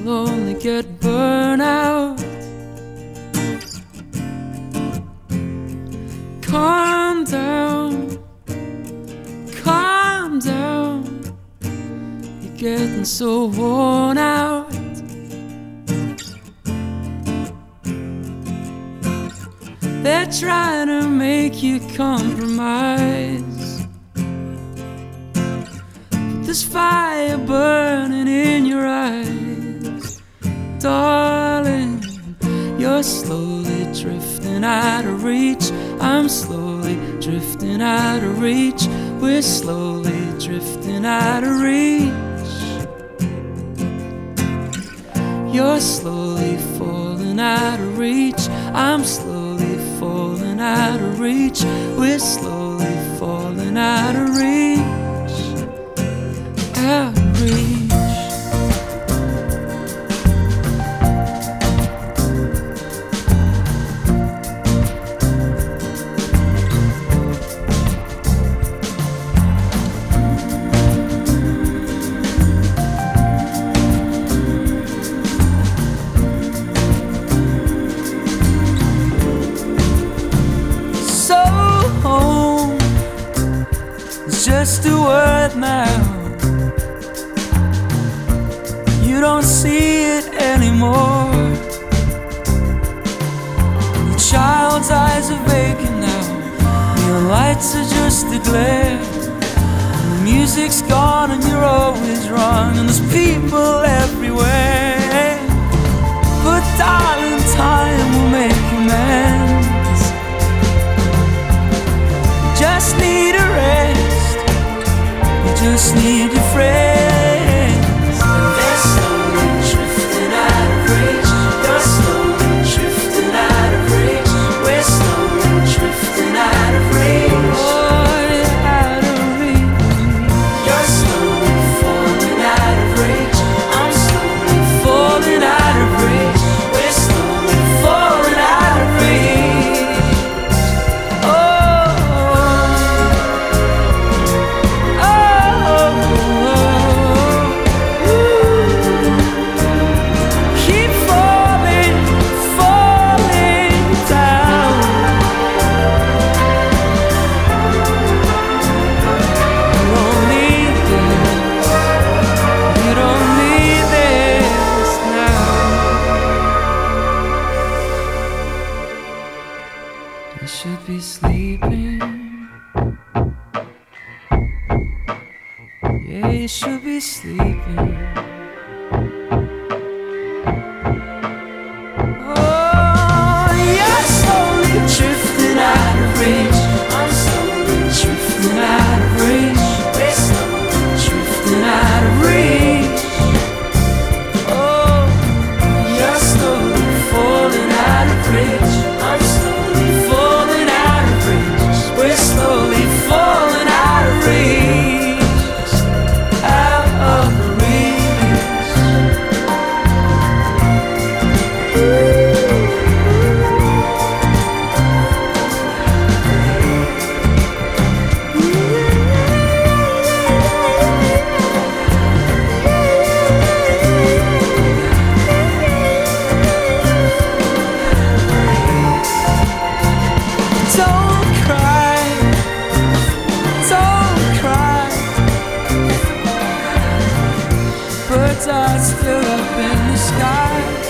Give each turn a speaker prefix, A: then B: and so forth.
A: you'll only get burnout. Calm down, calm down. You're getting so worn out. They're trying to make you compromise, but there's fire burning in your eyes. Darling, you're slowly drifting out of reach. I'm slowly drifting out of reach. We're slowly drifting out of reach. You're slowly falling out of reach. I'm slowly falling out of reach. We're slowly falling out of reach. Out of reach. Just a word now. You don't see it anymore. The child's eyes are vacant now. Your lights are just a glare. The music's gone and you're always wrong. And there's people everywhere. But darling, time will make amends. You just need a rest. Just need your friends. They're slowly drifting out of reach. You're slowly drifting out of reach. We're slowly drifting out of reach. Oh, you're out of reach. You're slowly falling out of reach. I'm slowly falling out of reach. We're slowly falling out of reach. Oh. You should be sleeping. Yeah, you should be sleeping. Oh, you're slowly drifting out of reach. I'm slowly drifting out of reach. We're slowly drifting out of reach. Oh, you're slowly falling out of reach. I'm slowly falling out of reach. We're slowly falling out of reach. Out of reach. Don't cry, don't cry. Birds are still up in the sky.